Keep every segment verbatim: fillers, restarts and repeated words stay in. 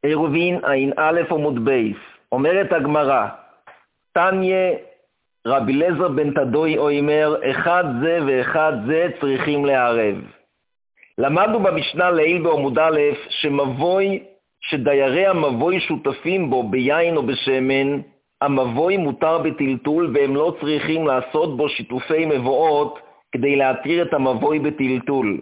עירובין עין א' עמוד בייס. אומרת הגמרא, תניא רבי אליעזר בן תדוי אומר, אחד זה ואחד זה צריכים לערב. למדנו במשנה לעיל בעמוד א' שמבוי שדיירי המבוי שותפים בו ביין או בשמן, המבוי מותר בטלטול והם לא צריכים לעשות בו שיתופי מבואות כדי להתיר את המבוי בטלטול.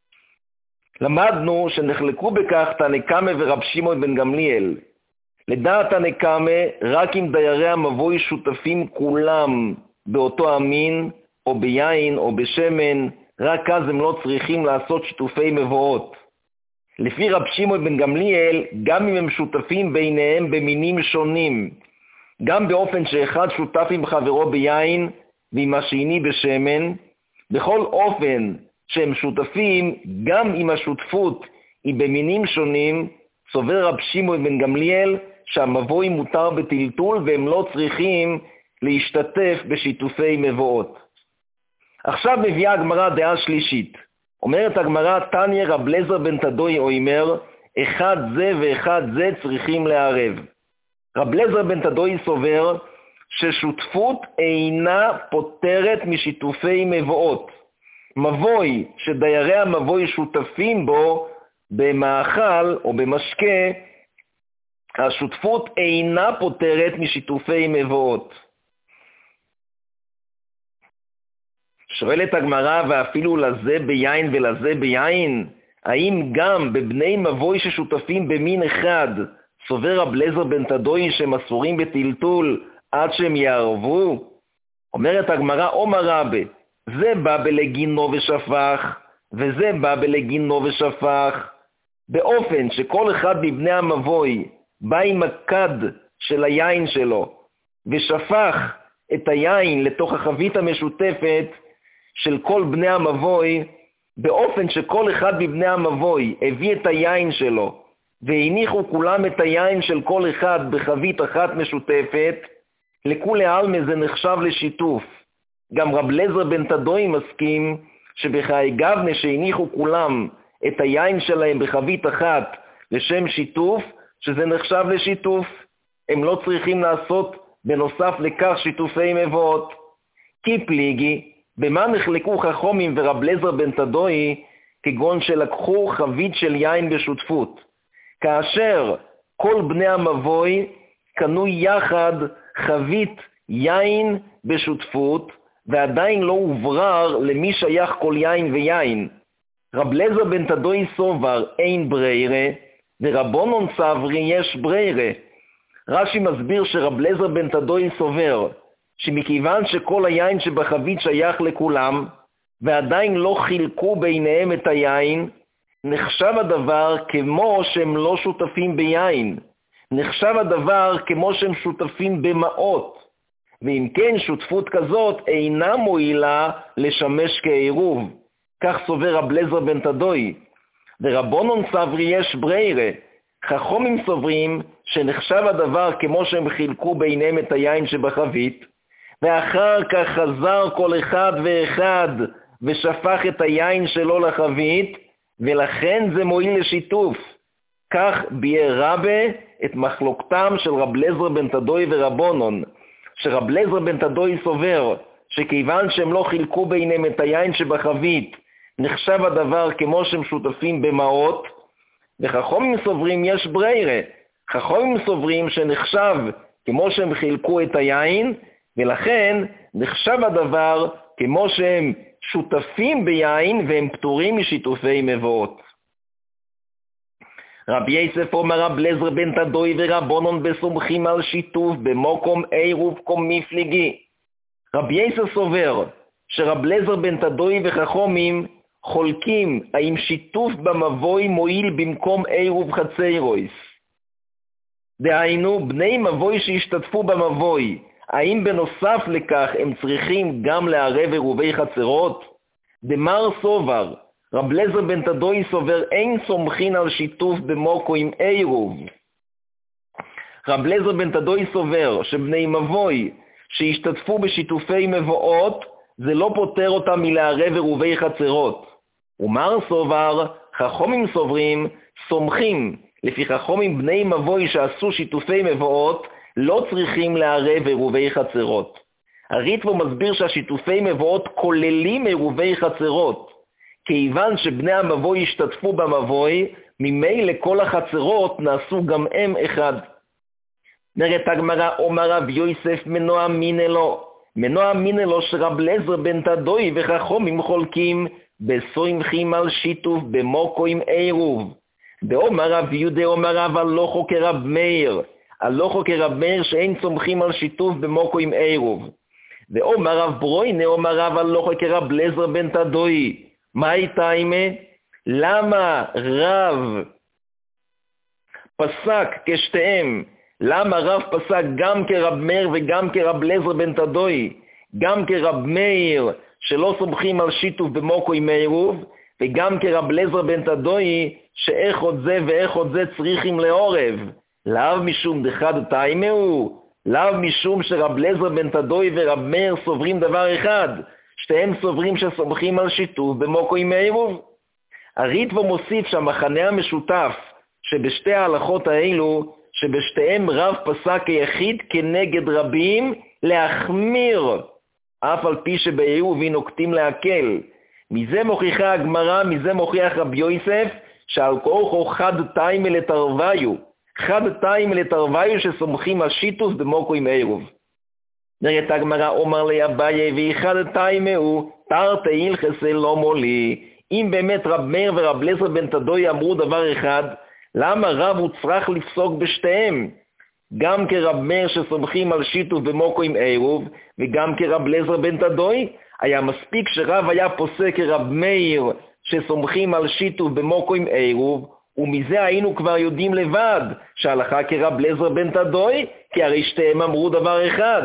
למדנו שנחלקו בכך תנא קמא ורב שמעון בן גמליאל. לדעת תנא קמא, רק אם דיירי המבוי שותפים כולם באותו המין או ביין או בשמן, רק אז הם לא צריכים לעשות שיתופי מבואות. לפי רב שמעון בן גמליאל, גם אם הם שותפים ביניהם במינים שונים, גם באופן שאחד שותף עם חברו ביין ועם השני בשמן, בכל אופן שהם שותפים, גם אם השותפות היא במינים שונים, סובר רב שמעון בן גמליאל שהמבוי מותר בטלטול והם לא צריכים להשתתף בשיתופי מבואות. עכשיו מביאה הגמרא דעה שלישית. אומרת הגמרא, תניא רבי אליעזר בן תדוי אומר, אחד זה ואחד זה צריכים לערב. רבי אליעזר בן תדוי סובר ששותפות אינה פותרת משיתופי מבואות. מבוי שדיירי המבוי שותפים בו במאכל או במשקה, השותפות אינה פותרת משיתופי מבואות. שואלת הגמרא, ואפילו לזה ביין ולזה ביין, האם גם בבני מבוי ששותפים במין אחד, סובר רבי אליעזר בן תדוי שהם אסורים בטלטול עד שהם יערבו? אומרת הגמרא, אומר רבי, זה בא בלגינו ושפך, וזה בא בלגינו ושפך, באופן שכל אחד מבני המבוי בא עם הכד של היין שלו, ושפך את היין לתוך החבית המשותפת של כל בני המבוי, באופן שכל אחד מבני המבוי הביא את היין שלו, והניחו כולם את היין של כל אחד בחבית אחת משותפת, לכולי עלמא זה נחשב לשיתוף. גם רבי אליעזר בן תדוי מסכים שבחיי גבנה שהניחו כולם את היין שלהם בחבית אחת לשם שיתוף, שזה נחשב לשיתוף. הם לא צריכים לעשות בנוסף לכך שיתופי מבואות. כי פליגי, במה נחלקו חכמים ורבי אליעזר בן תדוי, כגון שלקחו חבית של יין בשותפות, כאשר כל בני המבוי קנו יחד חבית יין בשותפות, ועדיין לא הוברר למי שייך כל יין ויין. רבי אליעזר בן תדוי סובר אין ברירה, ורבונון סברי יש ברירה. רש"י מסביר שרבי אליעזר בן תדוי סובר שמכיוון שכל היין שבחבית שייך לכולם, ועדיין לא חילקו ביניהם את היין, נחשב הדבר כמו שהם לא שותפים ביין. נחשב הדבר כמו שהם שותפים במעות. ואם כן, שותפות כזאת אינה מועילה לשמש כעירוב. כך סובר רבי אליעזר בן תדוי. ורבונון סברי יש ברירה. חכמים סוברים שנחשב הדבר כמו שהם חילקו ביניהם את היין שבחבית, ואחר כך חזר כל אחד ואחד ושפך את היין שלו לחבית, ולכן זה מועיל לשיתוף. כך ביאר רבי את מחלוקתם של רבי אליעזר בן תדוי ורבונון, שרבי אליעזר בן תדוי סובר שכיוון שהם לא חילקו ביניהם את היין שבחבית, נחשב הדבר כמו שהם שותפים במעות, וחכמים סוברים יש ברירה. חכמים סוברים שנחשב כמו שהם חילקו את היין, ולכן נחשב הדבר כמו שהם שותפים ביין והם פטורים משיתופי מבואות. רבי יוסף אומר רבי אליעזר בן תדוי ורבונון בסומכים על שיתוף במוקום עירוב קום מפליגי. רבי יוסף סובר שרבי אליעזר בן תדוי וחכמים חולקים האם שיתוף במבוי מועיל במקום עירוב חציירויס. דהיינו, בני מבוי שהשתתפו במבוי, האם בנוסף לכך הם צריכים גם לערב עירובי חצרות? דמר סובר, רבי אליעזר בן תדוי סובר אין סומכין על שיתוף במוקו עם עירוב. רבי אליעזר בן תדוי סובר שבני מבוי שהשתתפו בשיתופי מבואות, זה לא פותר אותם מלערב עירובי חצרות. ומר סובר, חכמים סוברים, סומכים לפי חכמים בני מבוי שעשו שיתופי מבואות, לא צריכים לערב עירובי חצרות. הריטב"א מסביר שהשיתופי מבואות כוללים עירובי חצרות. כיוון שבני המבוי השתתפו במבוי, ממילא כל החצרות נעשו גם הם אחד. נראית הגמרא, אומר רב יוסף מנוע מינה לו. מנוע מינה לו שרב אליעזר בן תדוי וחכמים חולקים, בסומכים על שיתוף במוקו עם עירוב. באומר רב יהודה אומר רב הלוכו כרב מאיר. הלוכו כרב מאיר שאין סומכים על שיתוף במוקו עם עירוב. ואומר רב ברוינה אומר רב הלוכו כרב אליעזר בן תדוי. מה הייתה אימה? למה רב פסק כשתיהם? למה רב פסק גם כרב מאיר וגם כרב אליעזר בן תדוי? גם כרב מאיר שלא סומכים על שיתוף במוקו עם עירוב, וגם כרב אליעזר בן תדוי שאיך עוד זה ואיך עוד זה צריכים לעורב. לאו משום דחד תאימהו, לאו משום שרב אליעזר בן תדוי ורב מאיר סוברים דבר אחד, שתיהם סוברים שסומכים על שיתוף במוקו עם עירוב. הריטב"א מוסיף שהמחנה המשותף שבשתי ההלכות האלו, שבשתיהם רב פסק היחיד כנגד רבים להחמיר, אף על פי שבעירובין נוקטים להקל. מזה מוכיחה הגמרא, מזה מוכיח רבי יוסף, שעל כורחו חד תאימה לתרוויו, חד תאימה לתרוויו שסומכים על שיתוף במוקו עם עירוב. נראית הגמרא, אומר לי אביי, ואחד תאימה הוא תרתי הלכסה לא מולי. אם באמת רב מאיר ורב אליעזר בן תדוי אמרו דבר אחד, למה רב הוא צריך לפסוק בשתיהם? גם כרב מאיר שסומכים על שיתוף במוקו עם עירוב, וגם כרב אליעזר בן תדוי, היה מספיק שרב היה פוסק כרב מאיר שסומכים על שיתוף במוקו עם עירוב, ומזה היינו כבר יודעים לבד שהלכה כרב אליעזר בן תדוי, כי הרי שתיהם אמרו דבר אחד.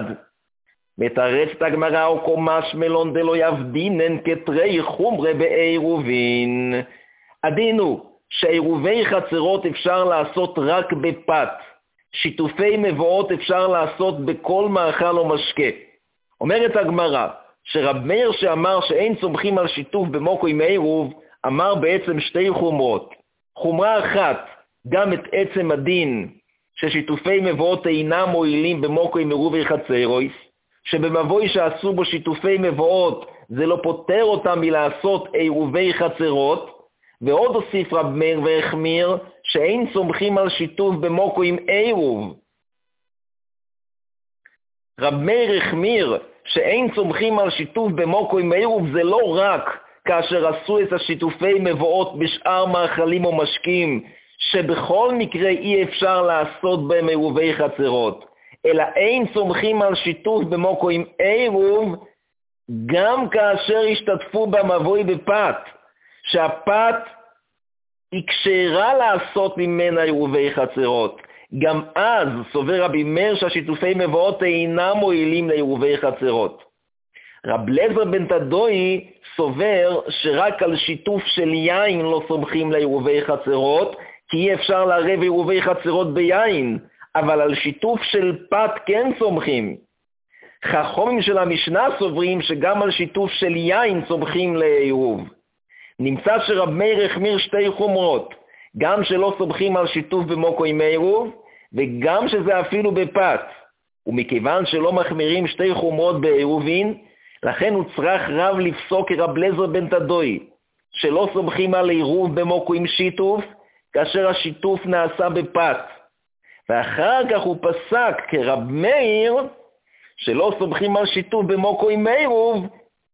מתרצת הגמרא או קומש מלון דלו יבדינן כתרי חומרה בעירובין. עדינו שעירובי חצרות אפשר לעשות רק בפת, שיתופי מבואות אפשר לעשות בכל מאכל או משקה. אומרת הגמרא שרב מאיר שאמר שאין סומכים על שיתוף במוקו עם עירוב, אמר בעצם שתי חומרות. חומרה אחת, גם את עצם הדין ששיתופי מבואות אינם מועילים במוקו עם עירובי חצרויס, שבמבוי שעשו בו שיתופי מבואות זה לא פותר אותם מלעשות עירובי חצרות, ועוד הוסיף רב מאיר והחמיר שאין סומכים על שיתוף במוקו עם עירוב. רב מאיר החמיר שאין סומכים על שיתוף במוקו עם עירוב זה לא רק כאשר עשו את השיתופי מבואות בשאר מאכלים או משקים, שבכל מקרה אי אפשר לעשות בהם עירובי חצרות, אלא אין סומכים על שיתוף במוקו עם עירוב גם כאשר השתתפו במבוי בפת, שהפת היא כשרה לעשות ממנה עירובי חצרות. גם אז סובר רבי מאיר שהשיתופי מבואות אינם מועילים לעירובי חצרות. רב אליעזר בן תדוי סובר שרק על שיתוף של יין לא סומכים לעירובי חצרות, כי אי אפשר לערב עירובי חצרות ביין, אבל על שיתוף של פת כן סומכים. חכמים של המשנה סוברים שגם על שיתוף של יין סומכים לעירוב. נמצא שרב מאיר החמיר שתי חומרות, גם שלא סומכים על שיתוף במוקו עם עירוב, וגם שזה אפילו בפת. ומכיוון שלא מחמירים שתי חומרות בעירובין, לכן הוא צריך רב לפסוק כרב אליעזר בן תדוי, שלא סומכים על עירוב במוקו עם שיתוף, כאשר השיתוף נעשה בפת. ואחר כך הוא פסק כרב מאיר, שלא סומכים על שיתוף במוקו עם עירוב,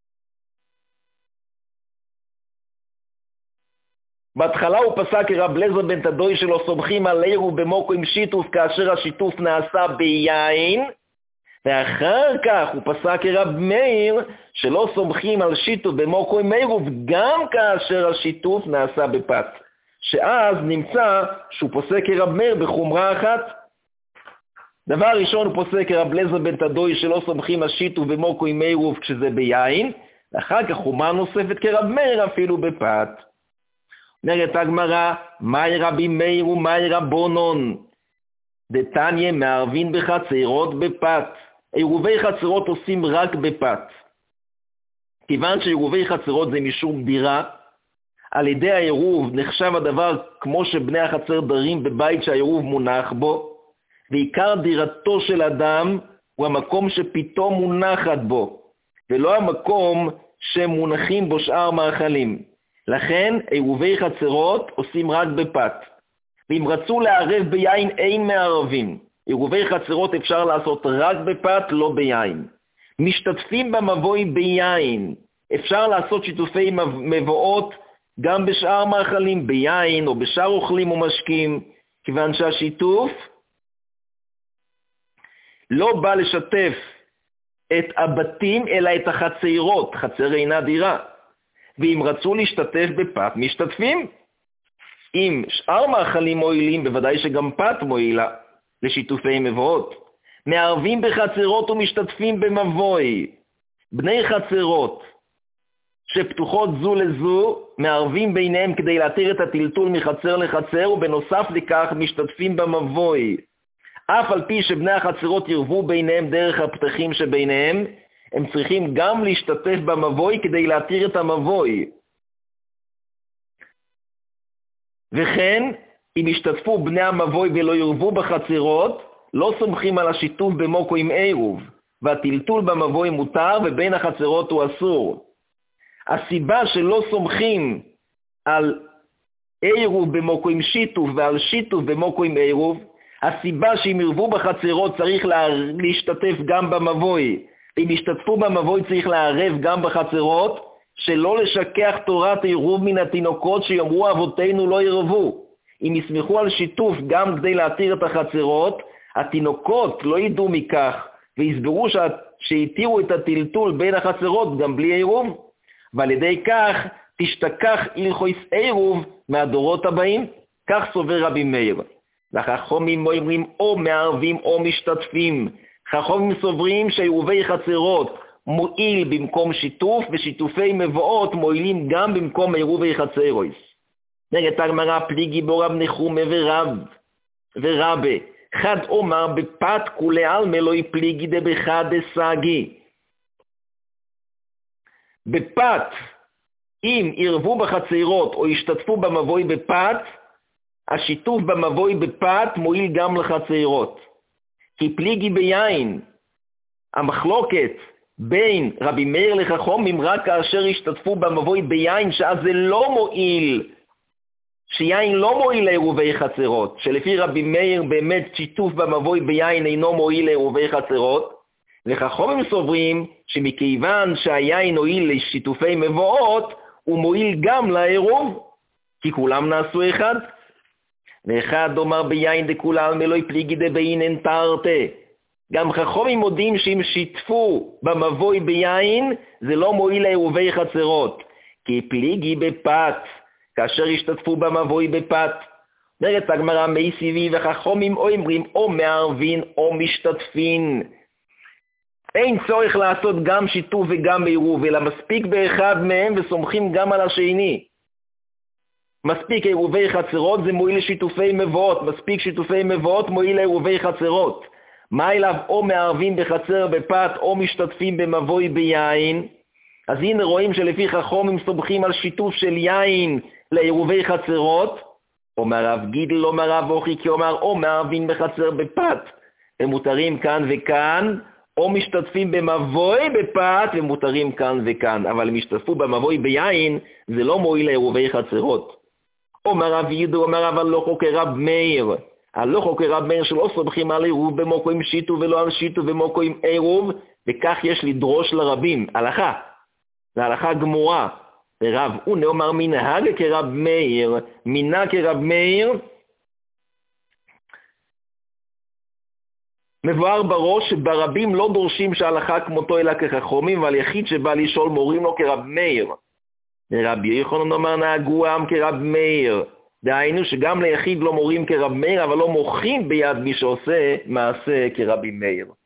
בהתחלה הוא פסק כרב אליעזר בן תדוי שלא סומכים על עירוב במוקו עם שיתוף כאשר השיתוף נעשה ביין, ואחר כך הוא פסק כרב מאיר שלא סומכים על שיתוף במוקו עם עירוב גם כאשר השיתוף נעשה בפת, שאז נמצא שהוא פוסק כרב מאיר בחומרה אחת. דבר ראשון הוא פוסק כרב אליעזר בן תדוי שלא סומכים על שיתוף במוקו עם עירוב כשזה ביין, ואחר כך חומרה נוספת כרב מאיר אפילו בפת. נראית הגמרא, מאי רבי מאיר ומאי רבונון, דתניא מערבין בחצרות בפת. עירובי חצרות עושים רק בפת. כיוון שעירובי חצרות זה משום דירה, על ידי העירוב נחשב הדבר כמו שבני החצר דרים בבית שהעירוב מונח בו, ועיקר דירתו של אדם הוא המקום שפתאום מונחת בו, ולא המקום שמונחים בו שאר מאכלים. לכן עירובי חצרות עושים רק בפת. ואם רצו לערב ביין אין מערבים. עירובי חצרות אפשר לעשות רק בפת, לא ביין. משתתפים במבוי ביין. אפשר לעשות שיתופי מבואות גם בשאר מאכלים, ביין או בשאר אוכלים ומשקים, כיוון שהשיתוף לא בא לשתף את הבתים אלא את החצרות, חצר אינה דירה. ואם רצו להשתתף בפת, משתתפים. אם שאר מאכלים מועילים, בוודאי שגם פת מועילה לשיתופי מבואות. מערבים בחצרות ומשתתפים במבוי. בני חצרות שפתוחות זו לזו, מערבים ביניהם כדי להתיר את הטלטול מחצר לחצר, ובנוסף לכך משתתפים במבוי. אף על פי שבני החצרות ירבו ביניהם דרך הפתחים שביניהם, הם צריכים גם להשתתף במבוי כדי להתיר את המבוי. וכן, אם ישתתפו בני המבוי ולא ירבו בחצרות, לא סומכים על השיתוף במוקו עם עירוב, והטלטול במבוי מותר ובין החצרות הוא אסור. הסיבה שלא סומכים על עירוב במוקו עם שיתוף ועל שיתוף במוקו עם עירוב, הסיבה שאם ירבו בחצרות צריך לה... להשתתף גם במבוי, אם ישתתפו במבוי צריך לערב גם בחצרות, שלא לשכח תורת עירוב מן התינוקות שיאמרו אבותינו לא ירבו. אם יסמכו על שיתוף גם כדי להתיר את החצרות, התינוקות לא ידעו מכך, ויסברו ש... שהתירו את הטלטול בין החצרות גם בלי עירוב, ועל ידי כך תשתכח הלכות עירוב מהדורות הבאים. כך סובר רבי מאיר. והחכמים אומרים או מערבים או משתתפים. חכמים סוברים שעירובי חצרות מועיל במקום שיתוף, ושיתופי מבואות מועילים גם במקום עירובי חצרויס. נגד הגמרא פליגי בו רב נחומה ורב ורבה. חד אומר בפת כולי עלמא לא יפליגי דבחד דסגי. בפת, אם ירבו בחצרות או ישתתפו במבוי בפת, השיתוף במבוי בפת מועיל גם לחצרות. כי פליגי ביין, המחלוקת בין רבי מאיר לחכמים רק כאשר ישתתפו במבוי ביין, שאז זה לא מועיל, שיין לא מועיל לעירובי חצרות, שלפי רבי מאיר באמת שיתוף במבוי ביין אינו מועיל לעירובי חצרות, וחכמים סוברים שמכיוון שהיין הועיל לשיתופי מבואות, הוא מועיל גם לעירוב, כי כולם נעשו אחד. ואחד אומר ביין דכולם מלוי פליגי דביינן תרתי. גם חכמים מודים שאם שיתפו במבוי ביין, זה לא מועיל לעירובי חצרות, כי פליגי בפת, כאשר ישתתפו במבוי בפת. אומרת הגמרא מי סיבי וחכמים אומרים או מערבין או משתתפין. אין צורך לעשות גם שיתוף וגם עירוב, אלא מספיק באחד מהם וסומכים גם על השני. מספיק עירובי חצרות זה מועיל לשיתופי מבואות, מספיק שיתופי מבואות מועיל לעירובי חצרות. מה אליו או מערבים בחצר בפת או משתתפים במבוי ביין? אז הנה רואים שלפי חכמים סומכים על שיתוף של יין לעירובי חצרות. אומר רב גידל, אומר רב אוכי, כי אומר או מערבים בחצר בפת ומותרים כאן וכאן, או משתתפים במבוי בפת ומותרים כאן וכאן, אבל אם ישתתפו במבוי ביין זה לא מועיל לעירובי חצרות. אומר רב ידו, אומר רב הלוכו כרב מאיר, הלוכו כרב מאיר שלא סומכים על עירוב במוקו עם שיתוף ולא על שיתוף במוקו עם עירוב, וכך יש לדרוש לרבים, הלכה, זה הלכה גמורה. ורב אונה אומר מנהג כרב מאיר, מינה כרב מאיר, מבואר בראש שברבים לא דורשים שההלכה כמותו אלא כחכמים, ועל יחיד שבא לשאול מורים לו כרב מאיר. ורבי יוחנן אומר נהגו העם כרב מאיר, דהיינו שגם ליחיד לא מורים כרב מאיר, אבל לא מוחים ביד מי שעושה מעשה כרבי מאיר.